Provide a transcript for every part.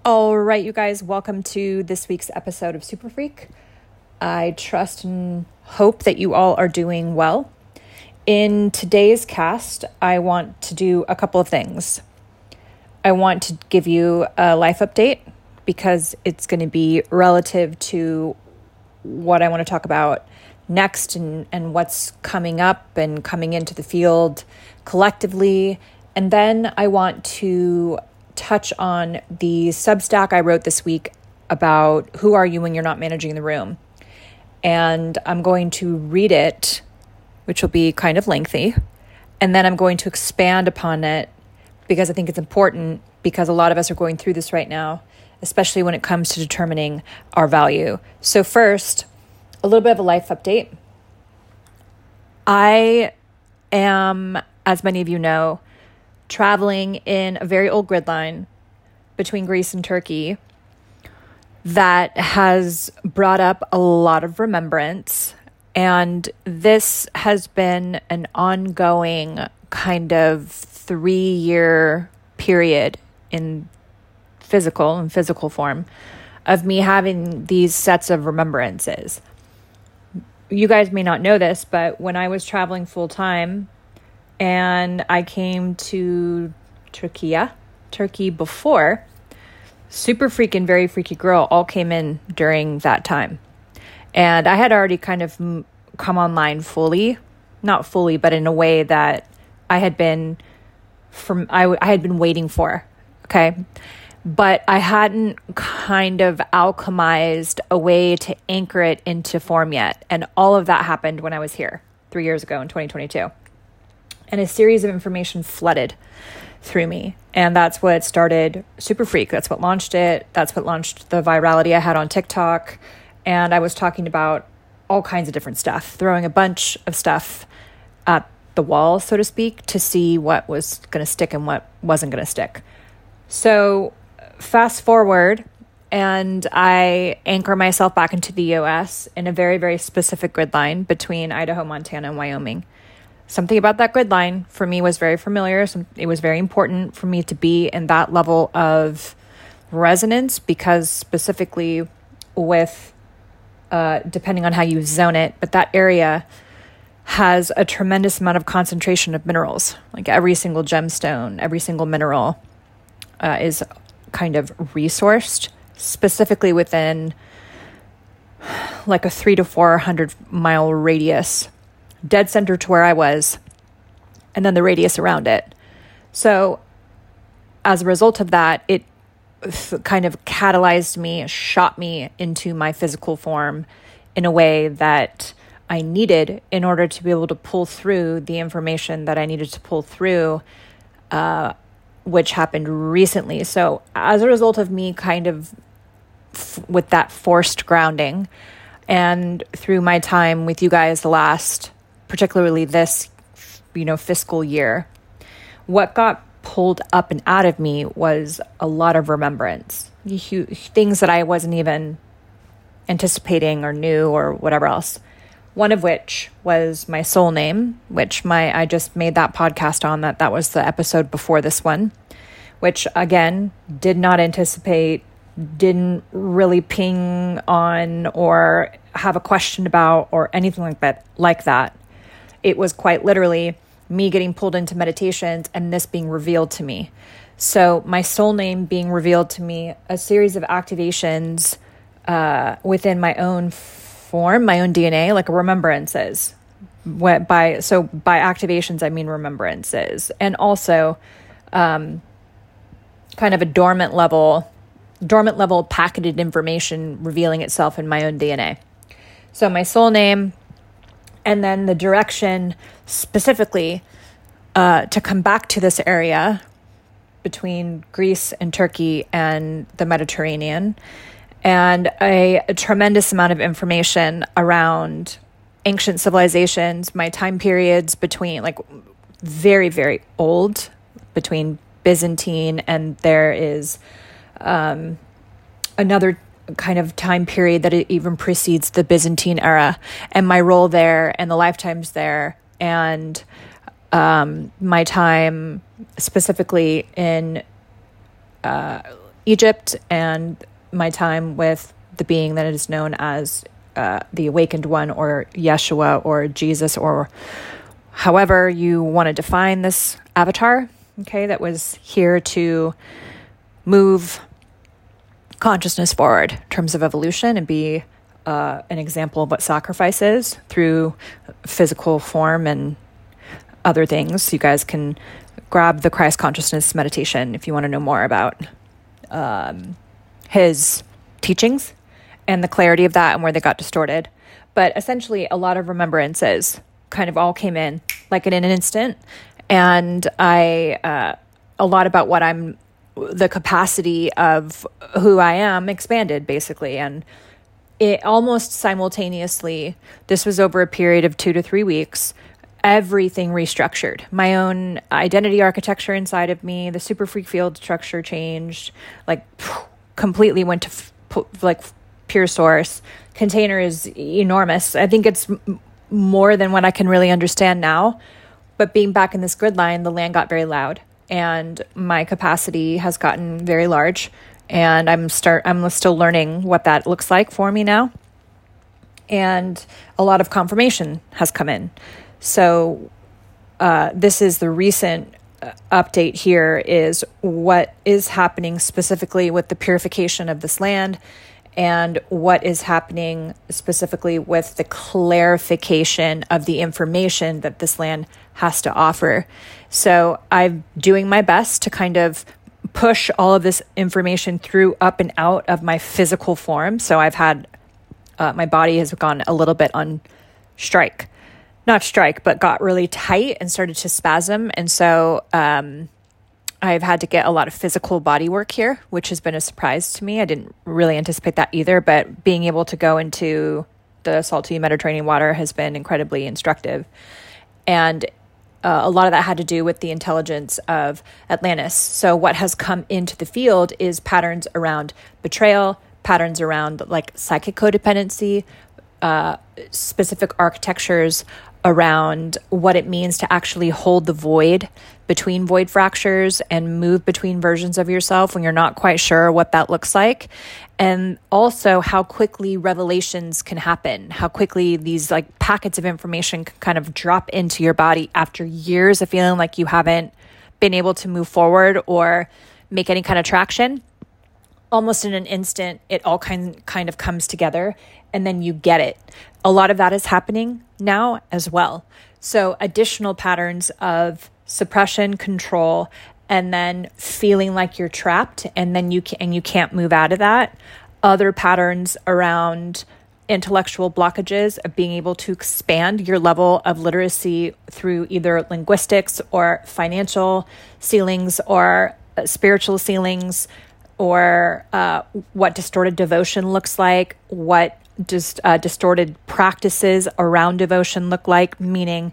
All right, you guys, welcome to this week's episode of Super Freak. I trust and hope that you all are doing well. In today's cast, I want to do a couple of things. I want to give you a life update because it's going to be relative to what I want to talk about next and what's coming up and coming into the field collectively. And then I want to touch on the Substack I wrote this week about who are you when you're not managing the room. And I'm going to read it, which will be kind of lengthy. And then I'm going to expand upon it because I think it's important because a lot of us are going through this right now, especially when it comes to determining our value. So first, a little bit of a life update. I am, as many of you know, traveling in a very old grid line between Greece and Turkey that has brought up a lot of remembrance. And this has been an ongoing kind of 3-year period in physical form of me having these sets of remembrances. You guys may not know this, but when I was traveling full time, and I came to Turkey before, Super Freak and Very Freaky Girl all came in during that time. And I had already kind of come online fully, not fully, but in a way that I had been I had been waiting for, okay? But I hadn't kind of alchemized a way to anchor it into form yet. And all of that happened when I was here 3 years ago in 2022. And a series of information flooded through me. And that's what started Super Freak. That's what launched it. That's what launched the virality I had on TikTok. And I was talking about all kinds of different stuff, throwing a bunch of stuff at the wall, so to speak, to see what was going to stick and what wasn't going to stick. So fast forward, and I anchor myself back into the US in a very, very specific grid line between Idaho, Montana, and Wyoming. Something about that grid line for me was very familiar. It was very important for me to be in that level of resonance because specifically with, depending on how you zone it, but that area has a tremendous amount of concentration of minerals. Like every single gemstone, every single mineral is kind of resourced specifically within like a 300 to 400 mile radius, dead center to where I was, and then the radius around it. So as a result of that, it kind of catalyzed me, shot me into my physical form in a way that I needed in order to be able to pull through the information that I needed to pull through, which happened recently. So as a result of me kind of with that forced grounding and through my time with you guys the last, particularly this, fiscal year, what got pulled up and out of me was a lot of remembrance, things that I wasn't even anticipating or knew or whatever else. One of which was my soul name, which I just made that podcast on that was the episode before this one, which again, did not anticipate, didn't really ping on or have a question about or anything like that. It was quite literally me getting pulled into meditations and this being revealed to me. So my soul name being revealed to me, a series of activations within my own form, my own DNA, like remembrances. By activations, I mean remembrances. And also kind of a dormant level packeted information revealing itself in my own DNA. So my soul name, and then the direction specifically to come back to this area between Greece and Turkey and the Mediterranean, and a tremendous amount of information around ancient civilizations, my time periods between like very, very old, between Byzantine, and there is another kind of time period that it even precedes the Byzantine era, and my role there and the lifetimes there, and my time specifically in Egypt and my time with the being that is known as the Awakened One, or Yeshua, or Jesus, or however you want to define this avatar, okay, that was here to move consciousness forward in terms of evolution and be an example of what sacrifice is through physical form and other things. You guys can grab the Christ Consciousness meditation if you want to know more about his teachings and the clarity of that and where they got distorted. But essentially, a lot of remembrances kind of all came in like in an instant. And a lot about what the capacity of who I am expanded, basically. And it almost simultaneously, this was over a period of 2 to 3 weeks, everything restructured. My own identity architecture inside of me, the super freak field structure changed, like completely went to like pure source. Container is enormous. I think it's more than what I can really understand now. But being back in this grid line, the land got very loud and my capacity has gotten very large. And I'm still learning what that looks like for me now. And a lot of confirmation has come in. So this is the recent update here, is what is happening specifically with the purification of this land and what is happening specifically with the clarification of the information that this land has to offer. So I'm doing my best to kind of push all of this information through up and out of my physical form. So I've had, my body has gone a little bit on strike. Not strike, but got really tight and started to spasm. And so I've had to get a lot of physical body work here, which has been a surprise to me. I didn't really anticipate that either, but being able to go into the salty Mediterranean water has been incredibly instructive. And a lot of that had to do with the intelligence of Atlantis. So what has come into the field is patterns around betrayal, patterns around like psychic codependency, specific architectures around what it means to actually hold the void between void fractures and move between versions of yourself when you're not quite sure what that looks like. And also how quickly revelations can happen, how quickly these like packets of information can kind of drop into your body after years of feeling like you haven't been able to move forward or make any kind of traction. Almost in an instant, it all kind of comes together and then you get it. A lot of that is happening now as well. So additional patterns of suppression, control, and then feeling like you're trapped and then you can't move out of that. Other patterns around intellectual blockages of being able to expand your level of literacy through either linguistics or financial ceilings or spiritual ceilings, or what distorted devotion looks like, what distorted practices around devotion look like, meaning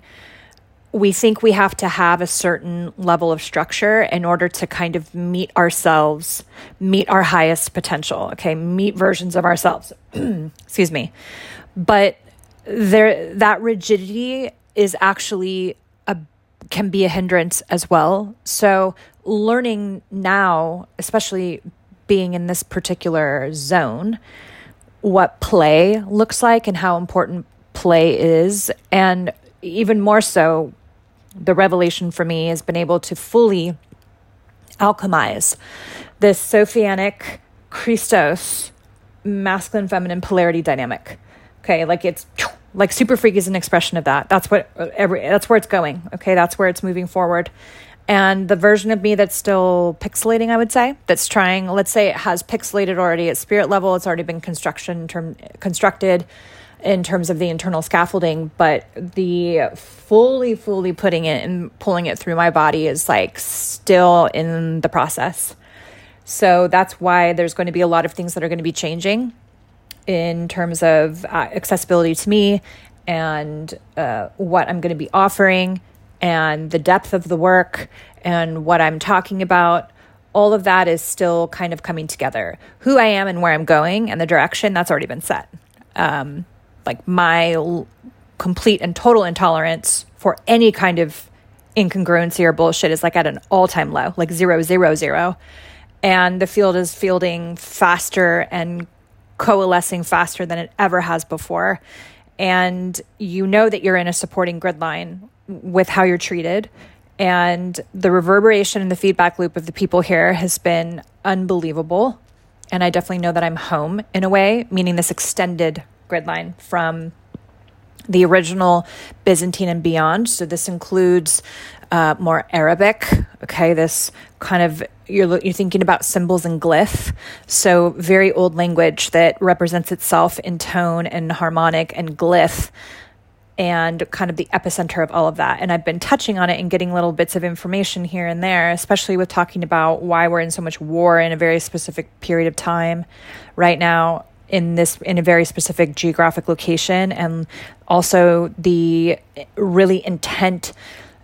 we think we have to have a certain level of structure in order to kind of meet ourselves, meet our highest potential, okay, meet versions of ourselves. Excuse me. But that rigidity is actually can be a hindrance as well. So learning now, especially being in this particular zone, what play looks like and how important play is. And even more so, the revelation for me has been able to fully alchemize this Sophianic Christos masculine feminine polarity dynamic. Okay, like it's like Super Freak is an expression of that. That's where it's going. Okay, that's where it's moving forward. And the version of me that's still pixelating, I would say, that's trying, let's say it has pixelated already at spirit level, it's already been constructed in terms of the internal scaffolding, but the fully putting it and pulling it through my body is like still in the process. So that's why there's going to be a lot of things that are going to be changing in terms of accessibility to me and what I'm going to be offering and the depth of the work and what I'm talking about. All of that is still kind of coming together. Who I am and where I'm going and the direction, that's already been set. Like my complete and total intolerance for any kind of incongruency or bullshit is like at an all-time low, like 0, 0, 0. and the field is fielding faster and coalescing faster than it ever has before. And you know that you're in a supporting grid line with how you're treated. And the reverberation and the feedback loop of the people here has been unbelievable. And I definitely know that I'm home in a way, meaning this extended grid line from the original Byzantine and beyond. So this includes more Arabic. Okay, this kind of, you're thinking about symbols and glyph. So very old language that represents itself in tone and harmonic and glyph, and kind of the epicenter of all of that. And I've been touching on it and getting little bits of information here and there, especially with talking about why we're in so much war in a very specific period of time right now in a very specific geographic location, and also the really intent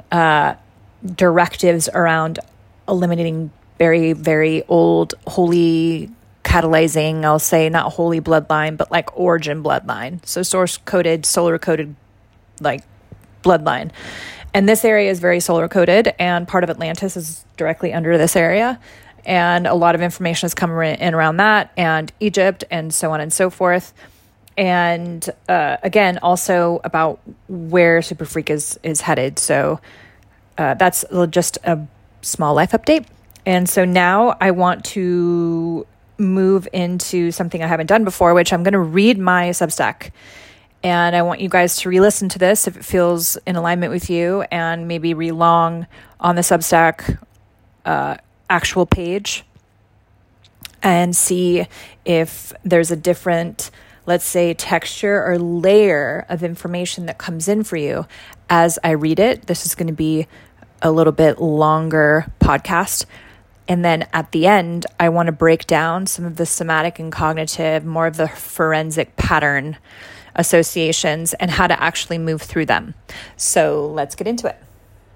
directives around eliminating very, very old holy catalyzing, I'll say not holy bloodline, but like origin bloodline. So source coded, solar coded, like bloodline. And this area is very solar coded, and part of Atlantis is directly under this area. And a lot of information has come in around that, and Egypt, and so on and so forth. And again, also about where Super Freak is headed. So that's just a small life update. And so now I want to move into something I haven't done before, which I'm going to read my Substack. And I want you guys to re-listen to this if it feels in alignment with you, and maybe re-long on the Substack actual page and see if there's a different, let's say, texture or layer of information that comes in for you as I read it. This is going to be a little bit longer podcast. And then at the end, I want to break down some of the somatic and cognitive, more of the forensic pattern associations and how to actually move through them. So let's get into it.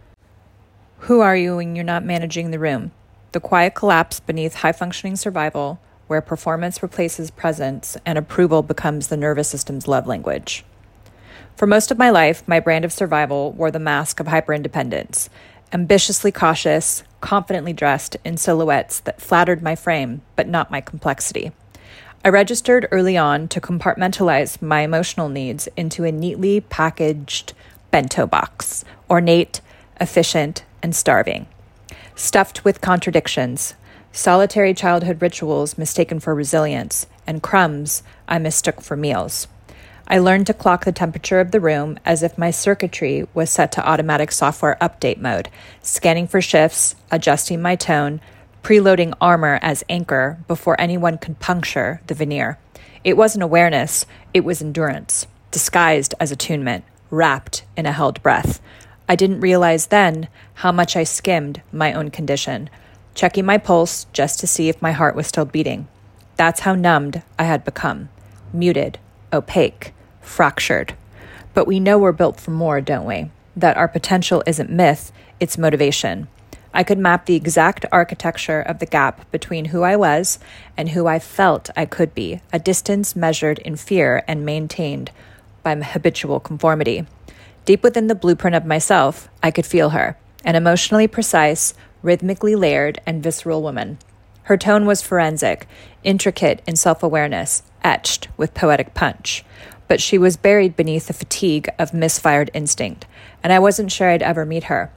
Who are you when you're not managing the room? The quiet collapse beneath high-functioning survival, where performance replaces presence and approval becomes the nervous system's love language. For most of my life, my brand of survival wore the mask of hyperindependence, ambitiously cautious, confidently dressed in silhouettes that flattered my frame, but not my complexity. I registered early on to compartmentalize my emotional needs into a neatly packaged bento box, ornate, efficient, and starving. Stuffed with contradictions, solitary childhood rituals mistaken for resilience, and crumbs I mistook for meals. I learned to clock the temperature of the room as if my circuitry was set to automatic software update mode, scanning for shifts, adjusting my tone, preloading armor as anchor before anyone could puncture the veneer. It wasn't awareness, it was endurance, disguised as attunement, wrapped in a held breath. I didn't realize then how much I skimmed my own condition, checking my pulse just to see if my heart was still beating. That's how numbed I had become, muted, opaque, fractured. But we know we're built for more, don't we? That our potential isn't myth, it's motivation. I could map the exact architecture of the gap between who I was and who I felt I could be, a distance measured in fear and maintained by habitual conformity. Deep within the blueprint of myself, I could feel her, an emotionally precise, rhythmically layered, and visceral woman. Her tone was forensic, intricate in self-awareness, etched with poetic punch. But she was buried beneath the fatigue of misfired instinct, and I wasn't sure I'd ever meet her.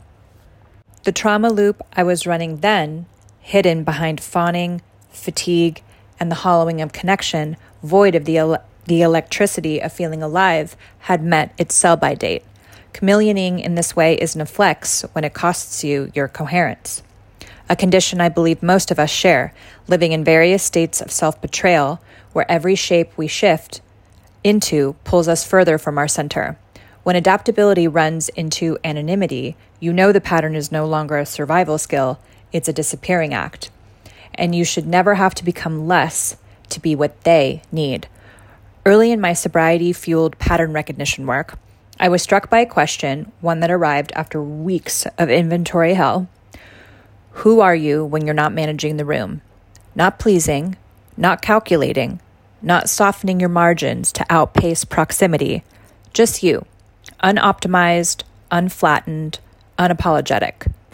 The trauma loop I was running then, hidden behind fawning, fatigue, and the hollowing of connection, void of the electricity of feeling alive, had met its sell-by date. Chameleoning in this way isn't a flex when it costs you your coherence. A condition I believe most of us share, living in various states of self-betrayal, where every shape we shift into pulls us further from our center. When adaptability runs into anonymity, you know the pattern is no longer a survival skill, it's a disappearing act. And you should never have to become less to be what they need. Early in my sobriety-fueled pattern recognition work, I was struck by a question, one that arrived after weeks of inventory hell. Who are you when you're not managing the room? Not pleasing, not calculating, not softening your margins to outpace proximity. Just you, unoptimized, unflattened, unapologetic.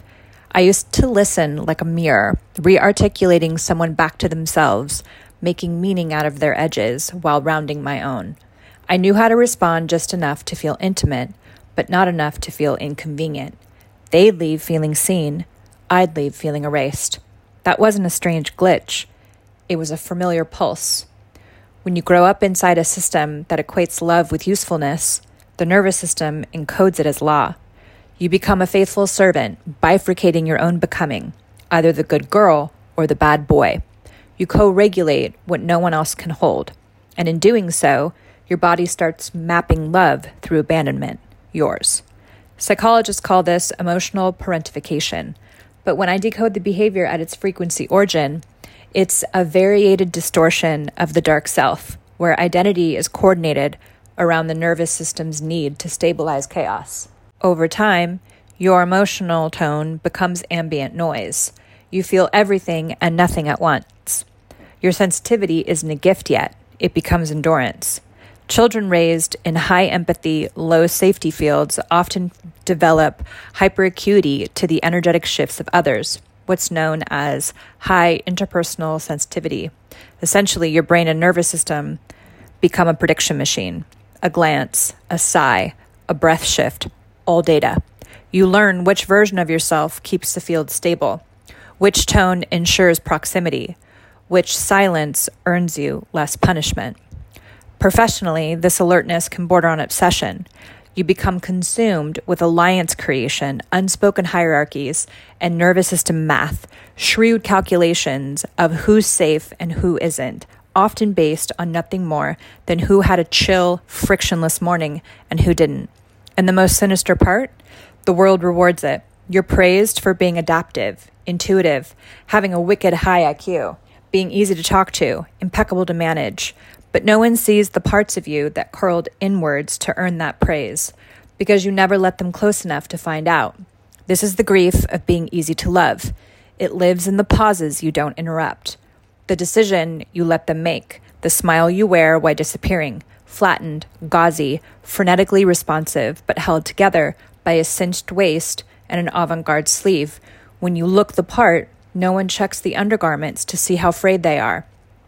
I used to listen like a mirror, re-articulating someone back to themselves, making meaning out of their edges while rounding my own. I knew how to respond just enough to feel intimate, but not enough to feel inconvenient. They'd leave feeling seen. I'd leave feeling erased. That wasn't a strange glitch. It was a familiar pulse. When you grow up inside a system that equates love with usefulness, the nervous system encodes it as law. You become a faithful servant, bifurcating your own becoming, either the good girl or the bad boy. You co-regulate what no one else can hold. And in doing so, your body starts mapping love through abandonment, yours. Psychologists call this emotional parentification. But when I decode the behavior at its frequency origin, it's a variated distortion of the dark self, where identity is coordinated around the nervous system's need to stabilize chaos. Over time, your emotional tone becomes ambient noise. You feel everything and nothing at once. Your sensitivity isn't a gift yet. It becomes endurance. Children raised in high empathy, low safety fields often develop hyperacuity to the energetic shifts of others, what's known as high interpersonal sensitivity. Essentially, your brain and nervous system become a prediction machine. A glance, a sigh, a breath shift, all data. You learn which version of yourself keeps the field stable, which tone ensures proximity, which silence earns you less punishment. Professionally, this alertness can border on obsession. You become consumed with alliance creation, unspoken hierarchies, and nervous system math, shrewd calculations of who's safe and who isn't, often based on nothing more than who had a chill, frictionless morning and who didn't. And the most sinister part? The world rewards it. You're praised for being adaptive, intuitive, having a wicked high IQ, being easy to talk to, impeccable to manage. But no one sees the parts of you that curled inwards to earn that praise, because you never let them close enough to find out. This is the grief of being easy to love. It lives in the pauses you don't interrupt, the decision you let them make, the smile you wear while disappearing, flattened, gauzy, frenetically responsive, but held together by a cinched waist and an avant-garde sleeve. When you look the part, no one checks the undergarments to see how frayed they are.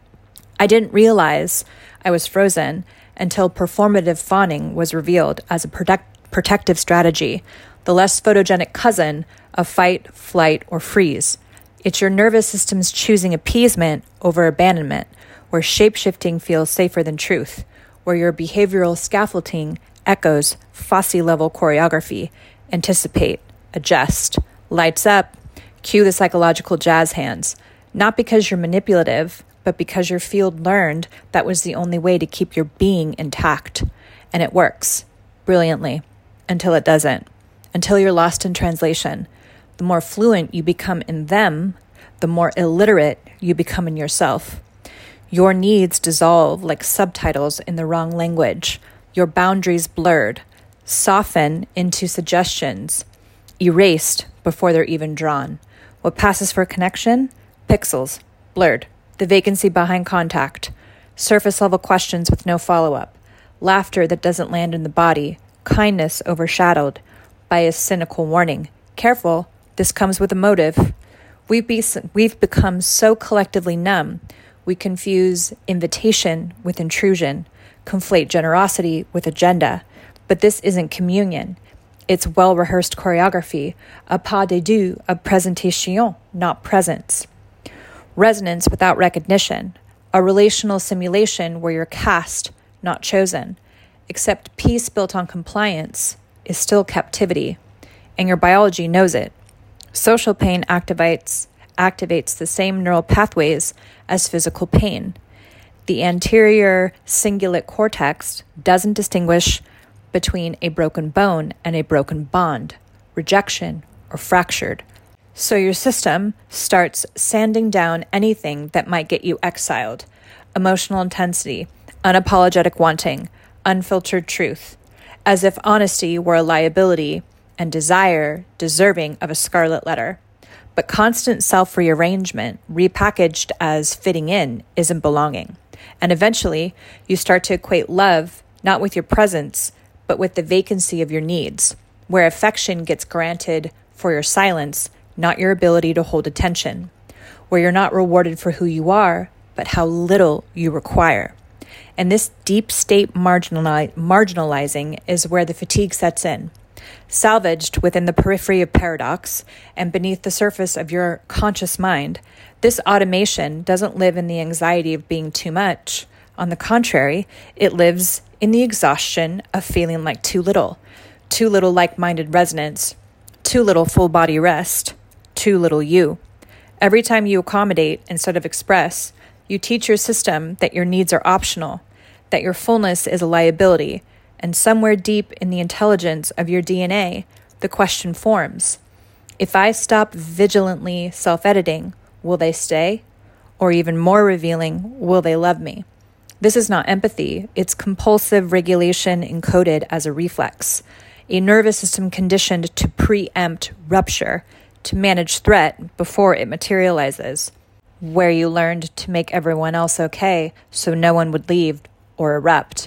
I didn't realize I was frozen until performative fawning was revealed as a protective strategy, the less photogenic cousin of fight, flight, or freeze. It's your nervous system's choosing appeasement over abandonment, where shape-shifting feels safer than truth, where your behavioral scaffolding echoes Fosse-level choreography, anticipate, adjust, lights up, cue the psychological jazz hands, not because you're manipulative, but because your field learned that was the only way to keep your being intact. And it works brilliantly until it doesn't, until you're lost in translation. The more fluent you become in them, the more illiterate you become in yourself. Your needs dissolve like subtitles in the wrong language. Your boundaries blurred, soften into suggestions, erased before they're even drawn. What passes for connection? Pixels, blurred. The vacancy behind contact, surface-level questions with no follow-up, laughter that doesn't land in the body, kindness overshadowed by a cynical warning. Careful, this comes with a motive. We've become so collectively numb, we confuse invitation with intrusion, conflate generosity with agenda. But this isn't communion. It's well-rehearsed choreography, a pas de deux of presentation, not presence. Resonance without recognition, a relational simulation where you're cast, not chosen. Except peace built on compliance is still captivity, and your biology knows it. Social pain activates the same neural pathways as physical pain. The anterior cingulate cortex doesn't distinguish between a broken bone and a broken bond, rejection, or fractured. So your system starts sanding down anything that might get you exiled. Emotional intensity, unapologetic wanting, unfiltered truth, as if honesty were a liability and desire deserving of a scarlet letter. But constant self-rearrangement, repackaged as fitting in, isn't belonging. And eventually, you start to equate love not with your presence, but with the vacancy of your needs, where affection gets granted for your silence, not your ability to hold attention, where you're not rewarded for who you are, but how little you require. And this deep state marginalizing is where the fatigue sets in. Salvaged within the periphery of paradox and beneath the surface of your conscious mind, this automation doesn't live in the anxiety of being too much. On the contrary, it lives in the exhaustion of feeling like too little like-minded resonance, too little full body rest, too little you. Every time you accommodate instead of express, you teach your system that your needs are optional, that your fullness is a liability, and somewhere deep in the intelligence of your DNA, the question forms: if I stop vigilantly self-editing, will they stay? Or even more revealing, will they love me? This is not empathy, it's compulsive regulation encoded as a reflex, a nervous system conditioned to preempt rupture, to manage threat before it materializes, where you learned to make everyone else okay so no one would leave or erupt.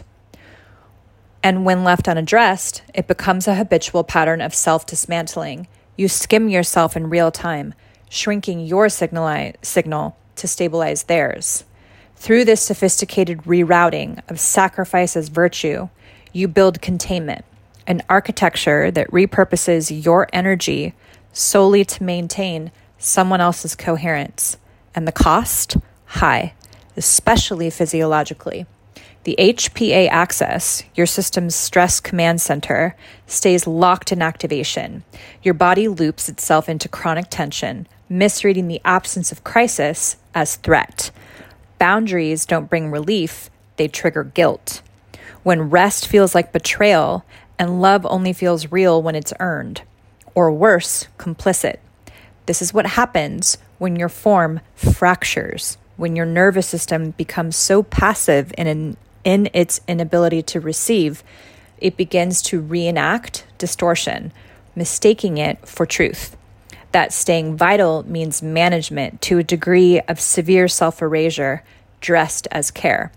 And when left unaddressed, it becomes a habitual pattern of self-dismantling. You skim yourself in real time, shrinking your signal to stabilize theirs. Through this sophisticated rerouting of sacrifice as virtue, you build containment, an architecture that repurposes your energy solely to maintain someone else's coherence. And the cost? High, especially physiologically. The HPA axis, your system's stress command center, stays locked in activation. Your body loops itself into chronic tension, misreading the absence of crisis as threat. Boundaries don't bring relief, they trigger guilt. When rest feels like betrayal, and love only feels real when it's earned, or worse, complicit. This is what happens when your form fractures, when your nervous system becomes so passive in its inability to receive, it begins to reenact distortion, mistaking it for truth. That staying vital means management to a degree of severe self-erasure dressed as care.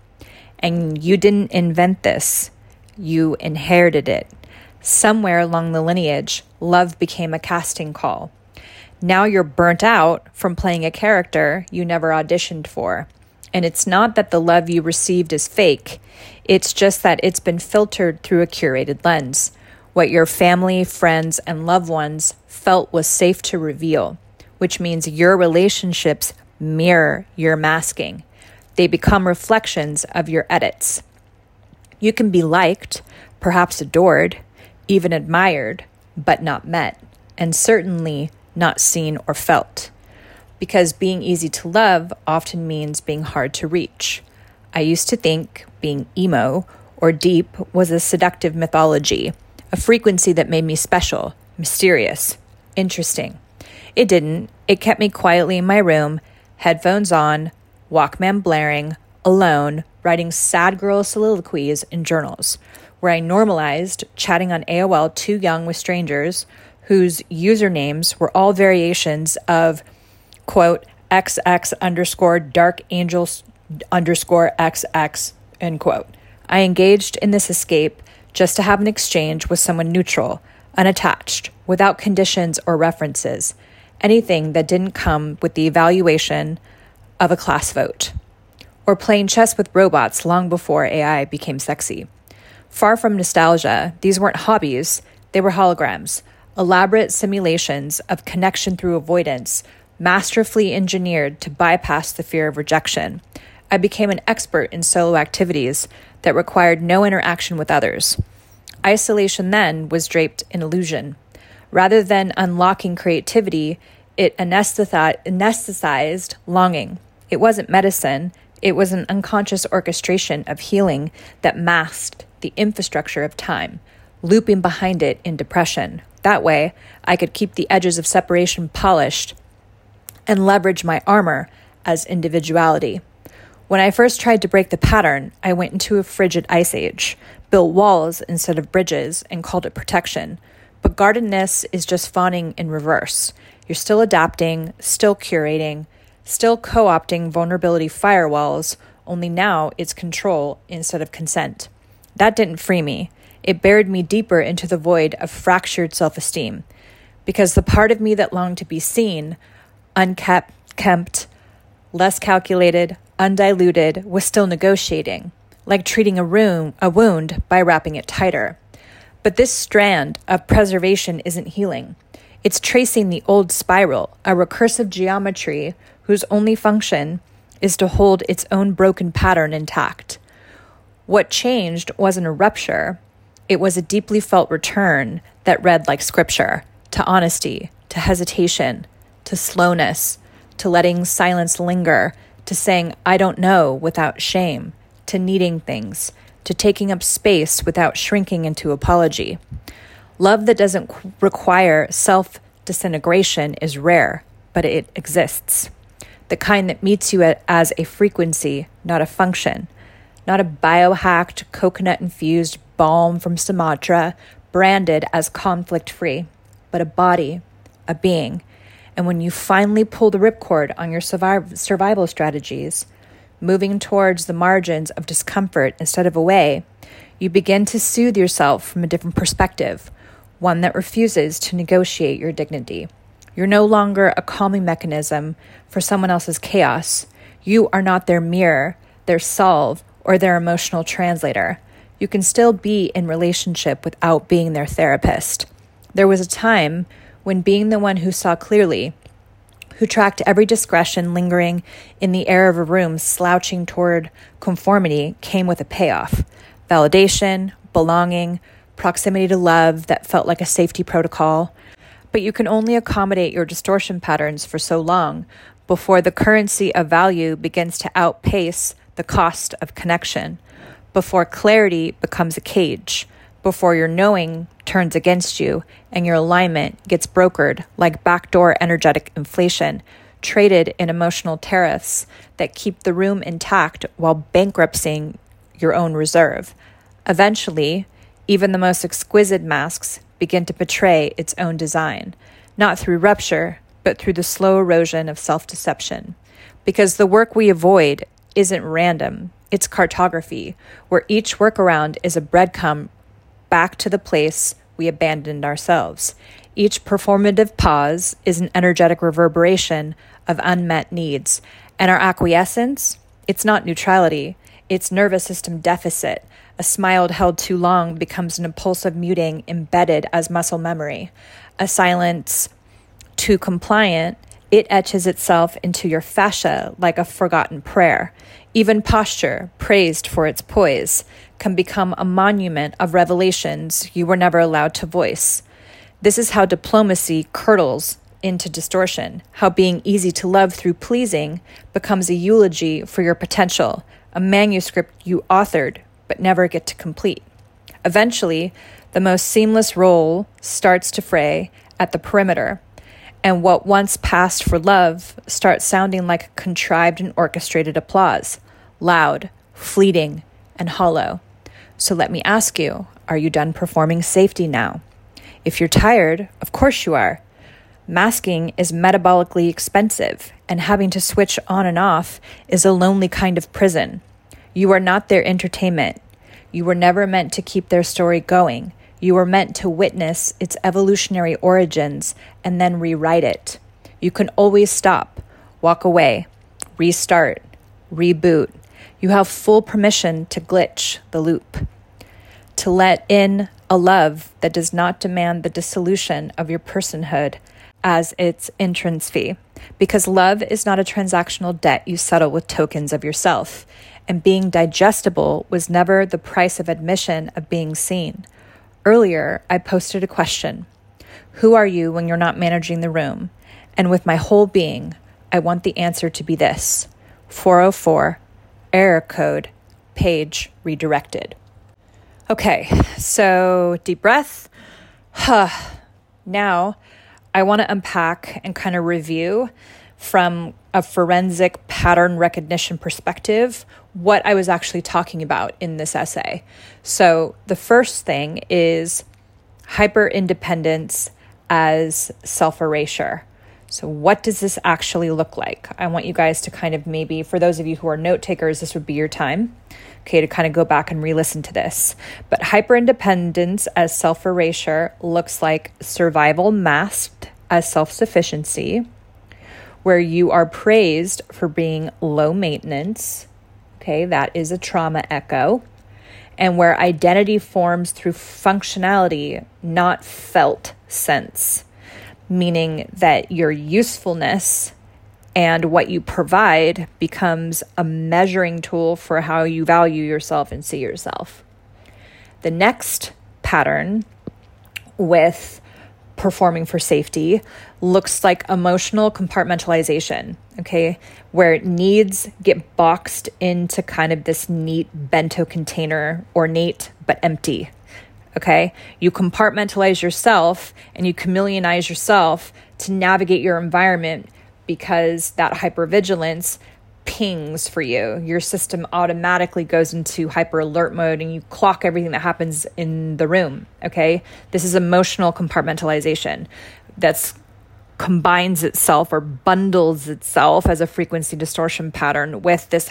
And you didn't invent this, you inherited it. Somewhere along the lineage, love became a casting call. Now you're burnt out from playing a character you never auditioned for. And it's not that the love you received is fake. It's just that it's been filtered through a curated lens. What your family, friends, and loved ones felt was safe to reveal, which means your relationships mirror your masking. They become reflections of your edits. You can be liked, perhaps adored, even admired, but not met, and certainly not seen or felt. Because being easy to love often means being hard to reach. I used to think being emo or deep was a seductive mythology, a frequency that made me special, mysterious, interesting. It didn't. It kept me quietly in my room, headphones on, Walkman blaring, alone, writing sad girl soliloquies in journals, where I normalized chatting on AOL too young with strangers whose usernames were all variations of quote, XX underscore dark angels underscore XX, end quote. I engaged in this escape just to have an exchange with someone neutral, unattached, without conditions or references, anything that didn't come with the evaluation of a class vote, or playing chess with robots long before AI became sexy. Far from nostalgia, these weren't hobbies, they were holograms, elaborate simulations of connection through avoidance, masterfully engineered to bypass the fear of rejection. I became an expert in solo activities that required no interaction with others. Isolation then was draped in illusion. Rather than unlocking creativity, it anesthetized longing. It wasn't medicine, it was an unconscious orchestration of healing that masked the infrastructure of time, looping behind it in depression. That way, I could keep the edges of separation polished and leverage my armor as individuality. When I first tried to break the pattern, I went into a frigid ice age, built walls instead of bridges, and called it protection. But guardedness is just fawning in reverse. You're still adapting, still curating, still co-opting vulnerability firewalls, only now it's control instead of consent. That didn't free me. It buried me deeper into the void of fractured self-esteem. because the part of me that longed to be seen, unkept, kempt, less calculated, undiluted, was still negotiating, like treating a wound by wrapping it tighter. But this strand of preservation isn't healing. It's tracing the old spiral, a recursive geometry whose only function is to hold its own broken pattern intact. What changed wasn't a rupture. It was a deeply felt return that read like scripture, to honesty, to hesitation, to slowness, to letting silence linger, to saying, I don't know without shame, to needing things, to taking up space without shrinking into apology. Love that doesn't require self-disintegration is rare, but it exists. The kind that meets you as a frequency, not a function, not a biohacked, coconut-infused balm from Sumatra branded as conflict-free, but a body, a being. And when you finally pull the ripcord on your survival strategies, moving towards the margins of discomfort instead of away, you begin to soothe yourself from a different perspective, one that refuses to negotiate your dignity. You're no longer a calming mechanism for someone else's chaos. You are not their mirror, their solve, or their emotional translator. You can still be in relationship without being their therapist. There was a time when being the one who saw clearly, who tracked every discretion lingering in the air of a room slouching toward conformity, came with a payoff. Validation, belonging, proximity to love that felt like a safety protocol. But you can only accommodate your distortion patterns for so long before the currency of value begins to outpace the cost of connection, before clarity becomes a cage, before your knowing turns against you and your alignment gets brokered like backdoor energetic inflation, traded in emotional tariffs that keep the room intact while bankrupting your own reserve. Eventually, even the most exquisite masks begin to betray its own design, not through rupture, but through the slow erosion of self-deception. Because the work we avoid isn't random, it's cartography, where each workaround is a breadcrumb back to the place we abandoned ourselves. Each performative pause is an energetic reverberation of unmet needs, and our acquiescence, it's not neutrality, it's nervous system deficit. A smile held too long becomes an impulsive muting embedded as muscle memory. A silence too compliant, it etches itself into your fascia like a forgotten prayer. Even posture, praised for its poise, can become a monument of revelations you were never allowed to voice. This is how diplomacy curdles into distortion, how being easy to love through pleasing becomes a eulogy for your potential, a manuscript you authored but never get to complete. Eventually, the most seamless role starts to fray at the perimeter, and what once passed for love starts sounding like a contrived and orchestrated applause, loud, fleeting, and hollow. So let me ask you, are you done performing safety now? If you're tired, of course you are. Masking is metabolically expensive, and having to switch on and off is a lonely kind of prison. You are not their entertainment. You were never meant to keep their story going. You were meant to witness its evolutionary origins and then rewrite it. You can always stop, walk away, restart, reboot. You have full permission to glitch the loop, to let in a love that does not demand the dissolution of your personhood as its entrance fee, because love is not a transactional debt you settle with tokens of yourself, and being digestible was never the price of admission of being seen. Earlier, I posted a question. Who are you when you're not managing the room? And with my whole being, I want the answer to be this: 404, error code, page redirected. Okay, so deep breath. Now, I want to unpack and kind of review from a forensic pattern recognition perspective what I was actually talking about in this essay. So the first thing is hyper-independence as self-erasure. So what does this actually look like? I want you guys to kind of maybe, for those of you who are note takers, this would be your time, okay, to kind of go back and re-listen to this. But hyperindependence as self-erasure looks like survival masked as self-sufficiency, where you are praised for being low maintenance, okay, that is a trauma echo, and where identity forms through functionality, not felt sense, meaning that your usefulness and what you provide becomes a measuring tool for how you value yourself and see yourself. The next pattern with performing for safety looks like emotional compartmentalization, okay, where needs get boxed into kind of this neat bento container, ornate but empty. Okay, you compartmentalize yourself and you chameleonize yourself to navigate your environment because that hypervigilance pings for you. Your system automatically goes into hyper alert mode and you clock everything that happens in the room. Okay, this is emotional compartmentalization that's combines itself or bundles itself as a frequency distortion pattern with this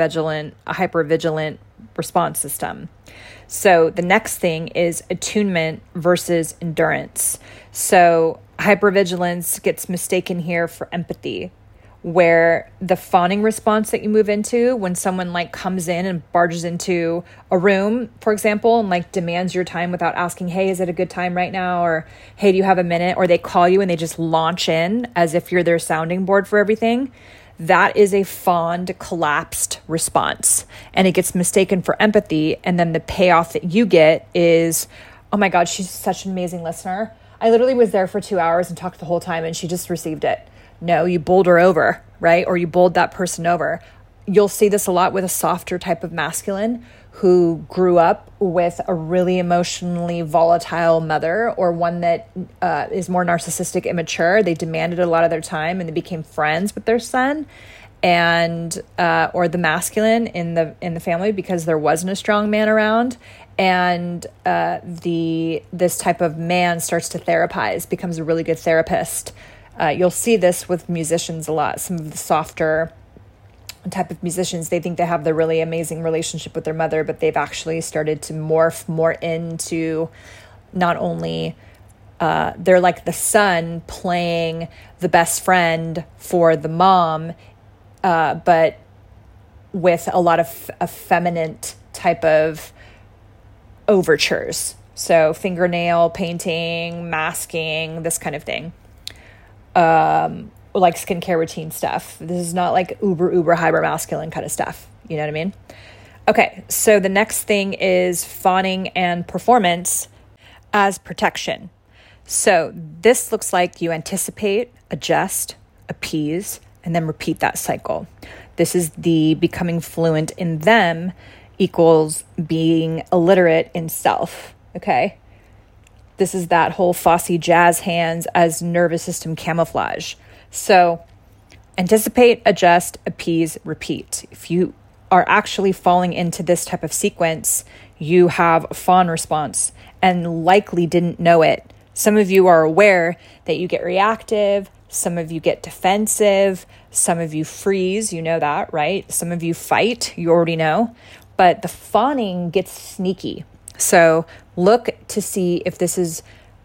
hypervigilant response system. So the next thing is attunement versus endurance. So hypervigilance gets mistaken here for empathy, where the fawning response that you move into when someone like comes in and barges into a room, for example, and like demands your time without asking, hey, is it a good time right now? Or, hey, do you have a minute? Or they call you and they just launch in as if you're their sounding board for everything. That is a fond, collapsed response. And it gets mistaken for empathy. And then the payoff that you get is, oh my God, she's such an amazing listener. I literally was there for 2 hours and talked the whole time and she just received it. No, you bowled her over, right? Or you bowled that person over. You'll see this a lot with a softer type of masculine who grew up with a really emotionally volatile mother, or one that is more narcissistic, immature. They demanded a lot of their time and they became friends with their son, and or the masculine in the family because there wasn't a strong man around. And this type of man starts to therapize, becomes a really good therapist. You'll see this with musicians a lot. Some of the softer type of musicians, they think they have the really amazing relationship with their mother, but they've actually started to morph more into not only they're like the son playing the best friend for the mom, but with a lot of effeminate type of overtures. So fingernail painting, masking, this kind of thing. Like skincare routine stuff. This is not like uber hyper masculine kind of stuff. You know what I mean? Okay, so the next thing is fawning and performance as protection. So this looks like you anticipate, adjust, appease, and then repeat that cycle. This is the becoming fluent in them equals being illiterate in self. Okay? This is that whole Fosse jazz hands as nervous system camouflage. So anticipate, adjust, appease, repeat. If you are actually falling into this type of sequence, you have a fawn response and likely didn't know it. Some of you are aware that you get reactive. Some of you get defensive. Some of you freeze. You know that, right? Some of you fight. You already know. But the fawning gets sneaky. So look to see if this is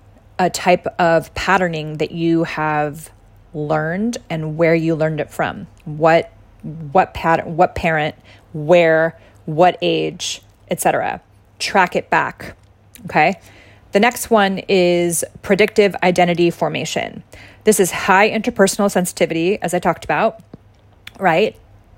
a type of patterning that you have learned and where you learned it from. What pattern, what parent, where, what age, etc. Track it back. Okay. The next one is predictive identity formation. This is high interpersonal sensitivity, as I talked about, right?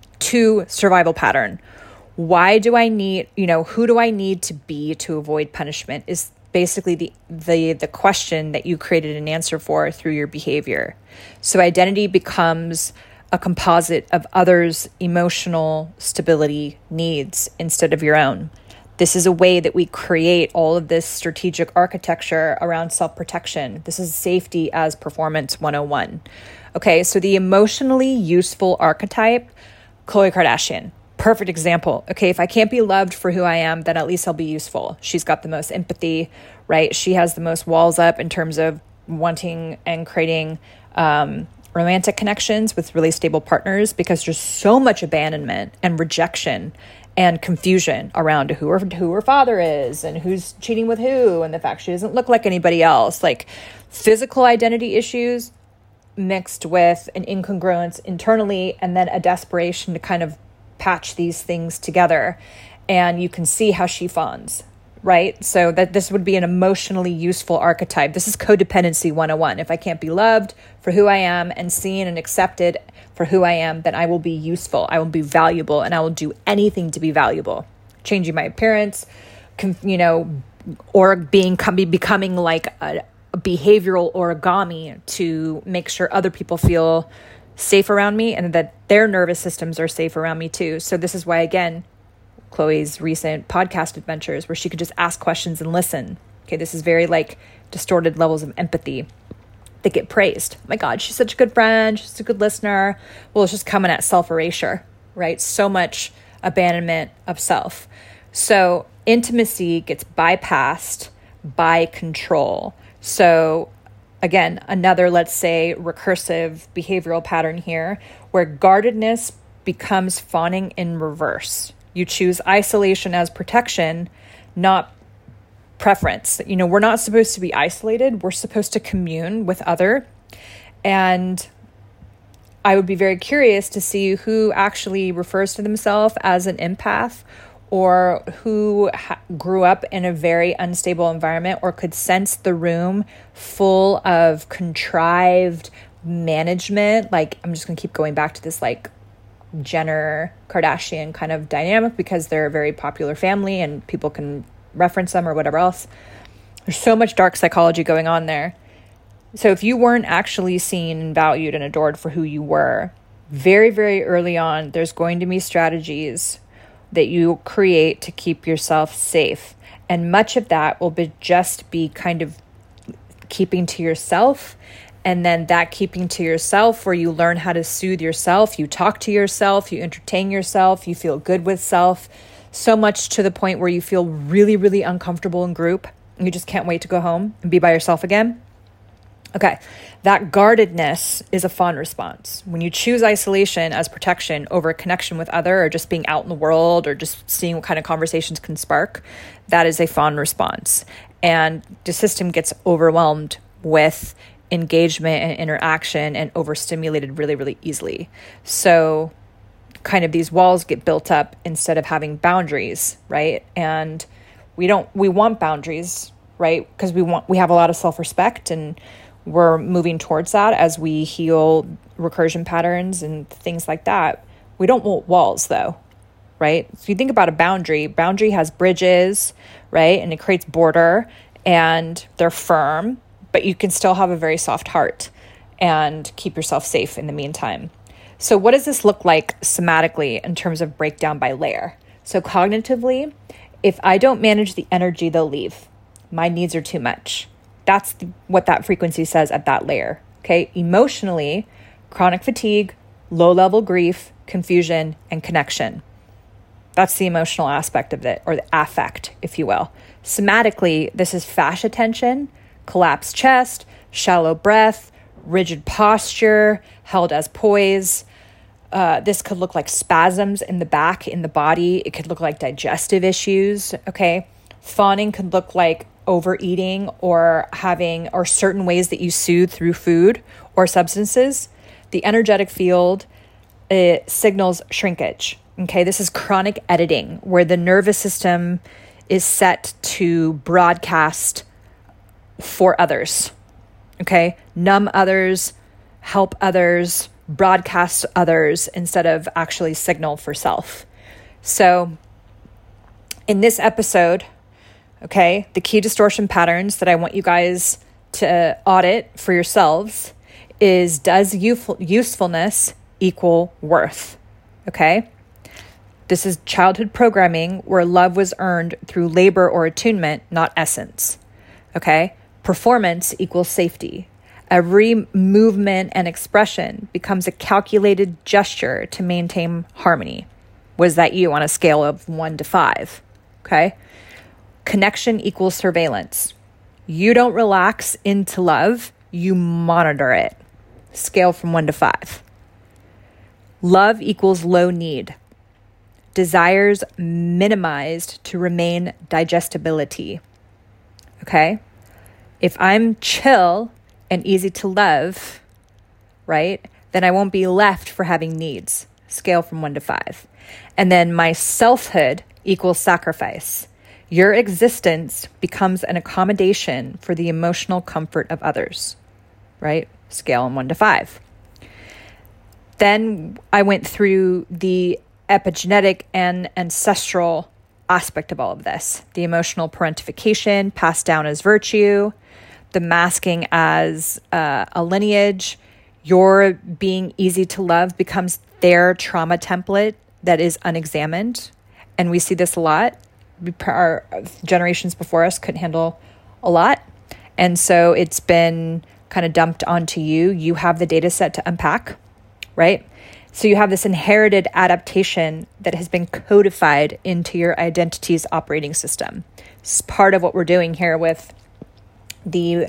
To survival pattern. Why do I need, who do I need to be to avoid punishment is basically the question that you created an answer for through your behavior. So identity becomes a composite of others' emotional stability needs instead of your own. This is a way that we create all of this strategic architecture around self-protection. This is safety as performance 101. Okay, so the emotionally useful archetype, Khloe Kardashian. Perfect example. Okay, if I can't be loved for who I am, then at least I'll be useful. She's got the most empathy, right? She has the most walls up in terms of wanting and creating romantic connections with really stable partners because there's so much abandonment and rejection and confusion around who her father is and who's cheating with who and the fact she doesn't look like anybody else. Like physical identity issues mixed with an incongruence internally and then a desperation to kind of patch these things together. And you can see how she fawns, right? So that this would be an emotionally useful archetype. This is codependency 101. If I can't be loved for who I am and seen and accepted for who I am, then I will be useful. I will be valuable, and I will do anything to be valuable. Changing my appearance, or becoming like a behavioral origami to make sure other people feel safe around me and that their nervous systems are safe around me too. So this is why, again, Chloe's recent podcast adventures where she could just ask questions and listen. Okay, this is very like distorted levels of empathy that get praised. Oh my God, she's such a good friend. She's a good listener. Well, it's just coming at self-erasure, right? So much abandonment of self. So intimacy gets bypassed by control. So again, another, let's say, recursive behavioral pattern here where guardedness becomes fawning in reverse. You choose isolation as protection, not preference. We're not supposed to be isolated. We're supposed to commune with other. And I would be very curious to see who actually refers to themselves as an empath or who grew up in a very unstable environment or could sense the room full of contrived management. Like, I'm just going to keep going back to this like Jenner Kardashian kind of dynamic because they're a very popular family and people can reference them or whatever else. There's so much dark psychology going on there. So if you weren't actually seen and valued and adored for who you were, very, very early on, there's going to be strategies that you create to keep yourself safe. And much of that will just be kind of keeping to yourself. And then that keeping to yourself where you learn how to soothe yourself, you talk to yourself, you entertain yourself, you feel good with self, so much to the point where you feel really, really uncomfortable in group. And you just can't wait to go home and be by yourself again. Okay, that guardedness is a fawn response. When you choose isolation as protection over connection with other or just being out in the world or just seeing what kind of conversations can spark, that is a fawn response. And the system gets overwhelmed with engagement and interaction and overstimulated really, really easily. So kind of these walls get built up instead of having boundaries, right? And we want boundaries, right? Because we have a lot of self-respect and we're moving towards that as we heal recursion patterns and things like that. We don't want walls though, right? So you think about a boundary has bridges, right? And it creates border and they're firm, but you can still have a very soft heart and keep yourself safe in the meantime. So what does this look like somatically in terms of breakdown by layer? So cognitively, if I don't manage the energy, they'll leave. My needs are too much. That's what that frequency says at that layer. Okay. Emotionally, chronic fatigue, low-level grief, confusion, and connection. That's the emotional aspect of it, or the affect, if you will. Somatically, this is fascia tension, collapsed chest, shallow breath, rigid posture, held as poise. This could look like spasms in the back, in the body. It could look like digestive issues, okay? Fawning could look like overeating or certain ways that you soothe through food or substances. The energetic field, it signals shrinkage, okay? This is chronic editing where the nervous system is set to broadcast for others, okay? Numb others, help others, broadcast others instead of actually signal for self. So in this episode, okay, the key distortion patterns that I want you guys to audit for yourselves is, does usefulness equal worth? Okay? This is childhood programming where love was earned through labor or attunement, not essence. Okay? Performance equals safety. Every movement and expression becomes a calculated gesture to maintain harmony. Was that you on a scale of 1 to 5? Okay? Connection equals surveillance. You don't relax into love, you monitor it. scale from 1 to 5. Love equals low need. Desires minimized to remain digestibility. Okay? If I'm chill and easy to love, right, then I won't be left for having needs. Scale from 1 to 5. And then my selfhood equals sacrifice. Your existence becomes an accommodation for the emotional comfort of others, right? Scale on 1 to 5. Then I went through the epigenetic and ancestral aspect of all of this. The emotional parentification passed down as virtue, the masking as a lineage. Your being easy to love becomes their trauma template that is unexamined. And we see this a lot. Our generations before us couldn't handle a lot. And so it's been kind of dumped onto you. You have the data set to unpack, right? So you have this inherited adaptation that has been codified into your identity's operating system. It's part of what we're doing here with the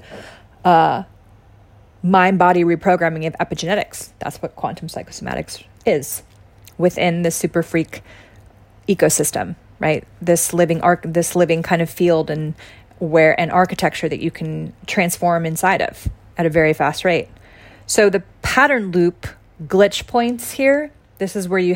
mind-body reprogramming of epigenetics. That's what quantum psychosomatics is within the super freak ecosystem, right? This living kind of field and where an architecture that you can transform inside of at a very fast rate. So the pattern loop glitch points here, this is where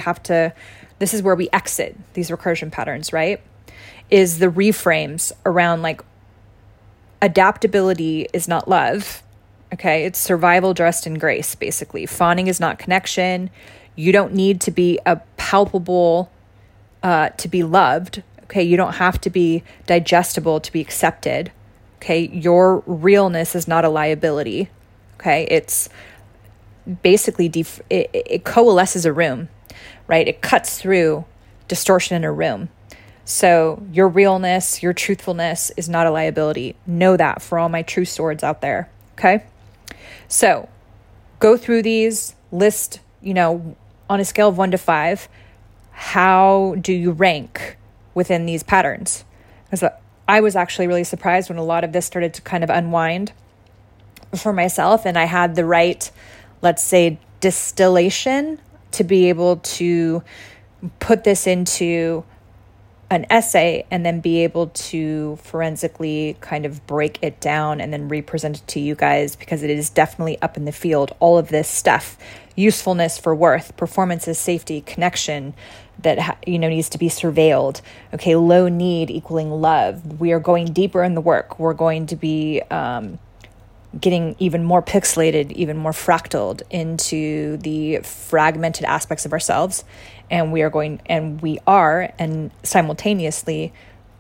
we exit these recursion patterns, right? Is the reframes around like adaptability is not love. Okay, it's survival dressed in grace, basically. Fawning is not connection. You don't need to be a palpable to be loved. Okay, you don't have to be digestible to be accepted. Okay, your realness is not a liability. Okay, it's basically it coalesces a room, right? It cuts through distortion in a room. So your realness, your truthfulness is not a liability. Know that for all my true swords out there. Okay. So go through these, list, on a scale of 1 to 5, how do you rank within these patterns? Because I was actually really surprised when a lot of this started to kind of unwind for myself, and I had the right, let's say, distillation to be able to put this into an essay and then be able to forensically kind of break it down and then represent it to you guys, because it is definitely up in the field. All of this stuff, usefulness for worth, performance is safety, connection that needs to be surveilled. Okay, low need equaling love. We are going deeper in the work. We're going to be getting even more pixelated, even more fractaled into the fragmented aspects of ourselves. And we are simultaneously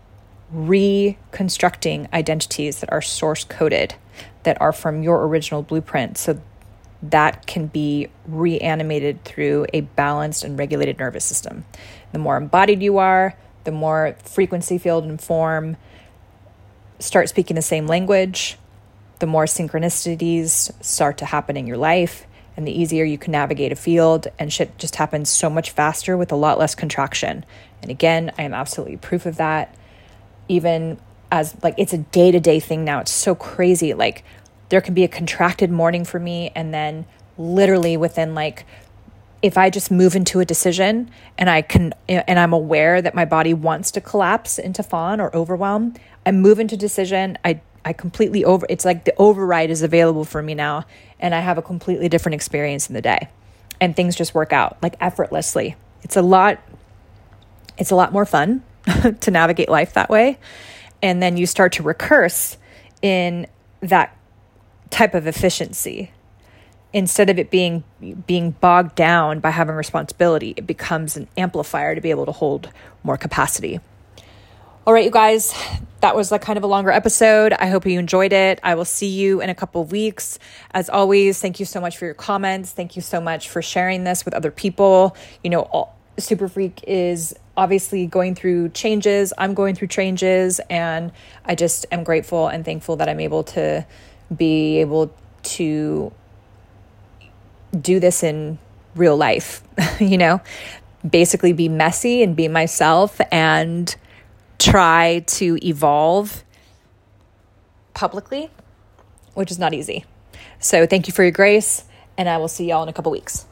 reconstructing identities that are source coded, that are from your original blueprint. So that can be reanimated through a balanced and regulated nervous system. The more embodied you are, the more frequency, field, and form start speaking the same language, the more synchronicities start to happen in your life, and the easier you can navigate a field, and shit just happens so much faster with a lot less contraction. And again, I am absolutely proof of that. Even as it's a day-to-day thing now. It's so crazy. There can be a contracted morning for me, and then literally within if I just move into a decision and I'm aware that my body wants to collapse into fawn or overwhelm, I move into decision. I completely it's like the override is available for me now, and I have a completely different experience in the day, and things just work out effortlessly. It's a lot more fun to navigate life that way. And then you start to recurse in that type of efficiency. Instead of it being bogged down by having responsibility, it becomes an amplifier to be able to hold more capacity. All right, you guys, that was kind of a longer episode. I hope you enjoyed it. I will see you in a couple of weeks. As always, thank you so much for your comments. Thank you so much for sharing this with other people. Super Freak is obviously going through changes. I'm going through changes, and I just am grateful and thankful that I'm able to be able to do this in real life, basically be messy and be myself and try to evolve publicly, which is not easy. So thank you for your grace, and I will see y'all in a couple weeks.